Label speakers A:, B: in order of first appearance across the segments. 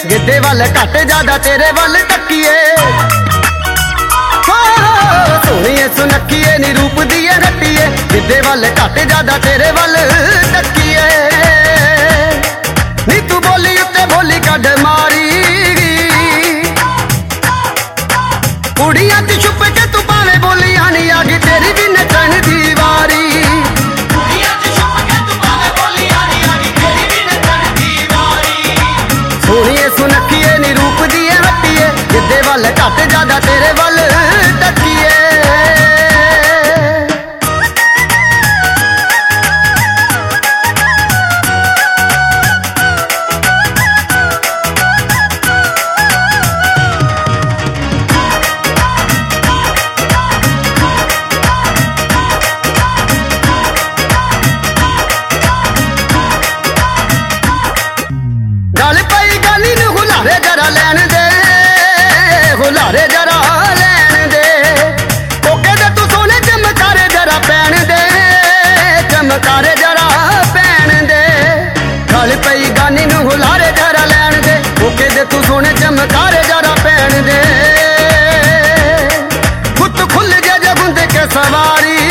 A: गिद्धे वाल घट ज्यादा तेरे वाल तकिए सोहणिए सुनखिए नी रूप दिए रटिए गिद्धे वाल घट ज्यादा तेरे वाल तकिए नी तू बोली उत्ते बोली कड मारी कुड़ियां च छुप के तू पावे बोली आनी आ गई तेरी भी नचन दी वारी सुनखिए नी रूप दिए हटिए गिद्धे वाल घट ज्यादा तेरे वाल तकिए गल पई गाली नूं हुलारे जरा लैन दे हुलारे जरा लैन दे कोके दे तू सोने चमकारे जरा पैन दे चमकारे जरा पैन दे गल पई गाली नूं हुलारे जरा लैन दे कोके दे तू सोने चमकारे जरा पैन दे गुत खुल जे गुंदे के सवारी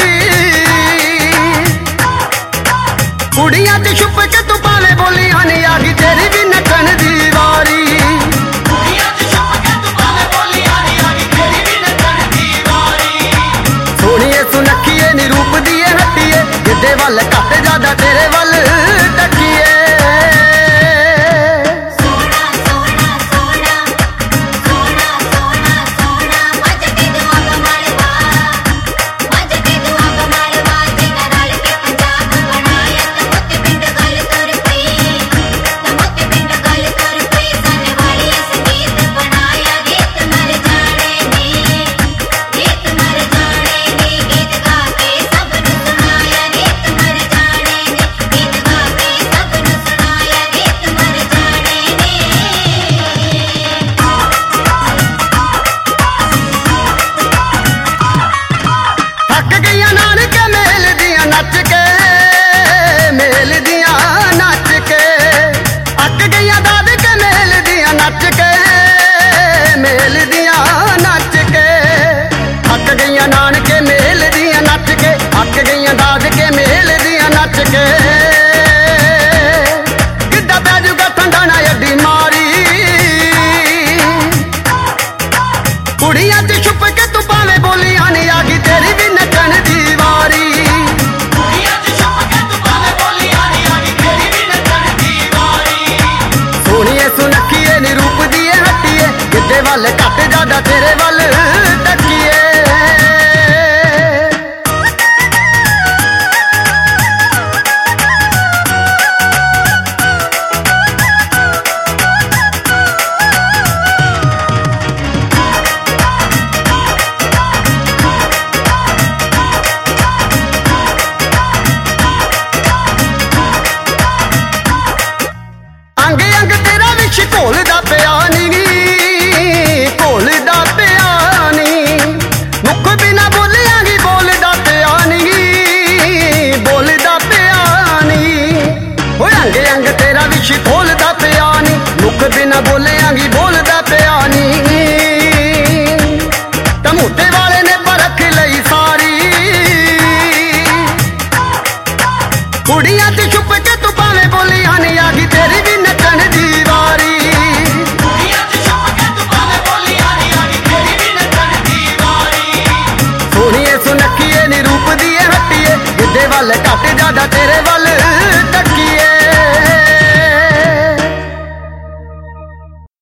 A: कुड़ियां च छुप के तू पावे बोली आनी आ गई तेरी भी नचन दी वारी सोहणिए सुनखिए नी रूप दिए हटिए गिद्धे वाल घट ज्यादा तेरे वाल तकिए नानके मेल दियां नच के अक गईयां दाद के मेल दियां नच के गिद्धा पै जूगा ठंडा ना अड्डी मारी कुड़ियां च छुप के तू पावे बोली आनी आ गई तेरी भी नचन दी वारी सोहणिए सुनखिए नी रूप दिए हटिए गिद्धे वाल घट ज्यादा तेरे वाल तकिए अंग अंग तेरा विच घोलदा पिया नी घोलदा पिया नी मुख बिना बोलियांगी बोलदा पिया नी बोलदा पिया नी ओए अंग अंग तेरा विच घोलदा पिया नी मुख बिना बोलियांगी बोलदा पिया नी तमूते वाले ने परख लई सारी कुड़ियां ते छुप के तू पावे बोली आनी आ गई तेरी भी नचन दी वारी सोहणिए सुनखिए नी रूप दिए हटिए गिद्धे वाल घट ज्यादा तेरे